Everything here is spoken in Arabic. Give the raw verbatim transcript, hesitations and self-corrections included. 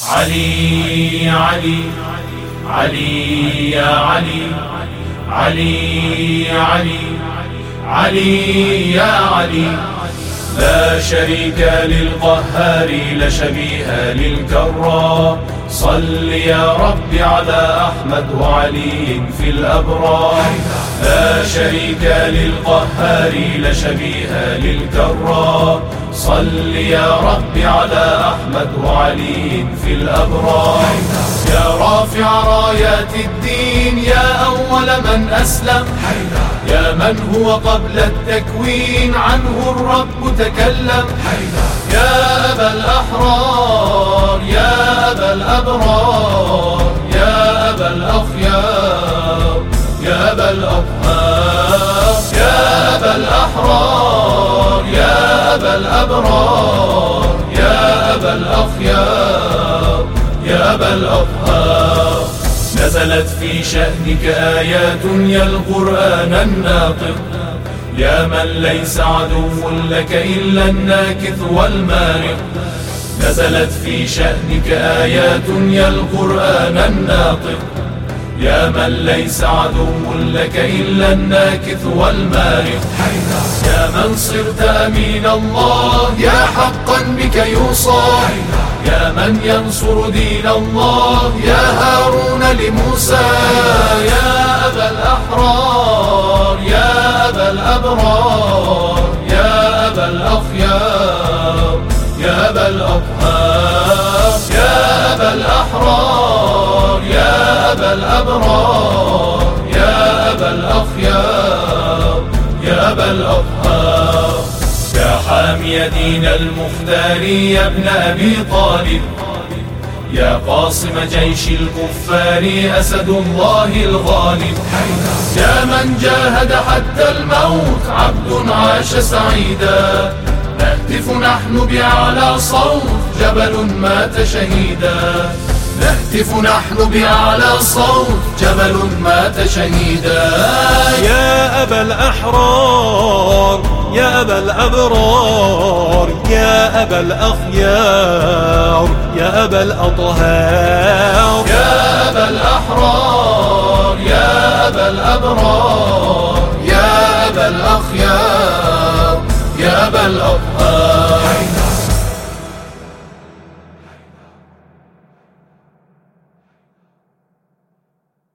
علي علي علي يا علي علي علي علي يا علي. لا شريك للقهار لا شبيه للكرار. صل يا رب على أحمد وعلي في الأبرار. لا شريك للقهار لا شبيه للكرار. صل يا رب على أحمد وعلي في الأبرار. يا رافع رايات الدين يا أول من أسلم. يا من هو قبل التكوين عنه الرب تكلم. يا أبا الأحرار يا أبا الأبرار يا أبا الأخيار يا أبا الأطهار. يا أبا الأحرار يا أبا الأبرار يا أبا الأخيار يا أبا الأطهار. نزلت في شأنك آيات يا القرآن الناطق. يا من ليس عدو لك إلا الناكث والمارق. نزلت في شأنك آيات يا القرآن الناطق. يا من ليس عدو لك إلا الناكث والمارق. يا من صرت أمين الله يا حقا بك يوصى. يا من ينصر دين الله يا هارون لموسى. يا أبا الأحرار يا أبا الأبرار يا أبا الأخيار يا أبا الأطهار. يا أبا الأحرار يا أبا الأبرار يا أبا الأخيار يا أبا الأطهار. يا حامي دين المختار يا ابن أبي طالب. يا قاصم جيش الكفار أسد الله الغالب. يا من جاهد حتى الموت عبد عاش سعيدا. نهتف نحن بأعلى صوت جبل مات شهيدا. نهتف نحن بأعلى صوت جبل مات شهيدا. يا أبا الأحرار يا أبا الأبرار يا أبا الأخيار يا أبا الأطهار. يا أبا الأحرار يا أبا الأبرار يا أبا الأخيار يا أبا الأطهار.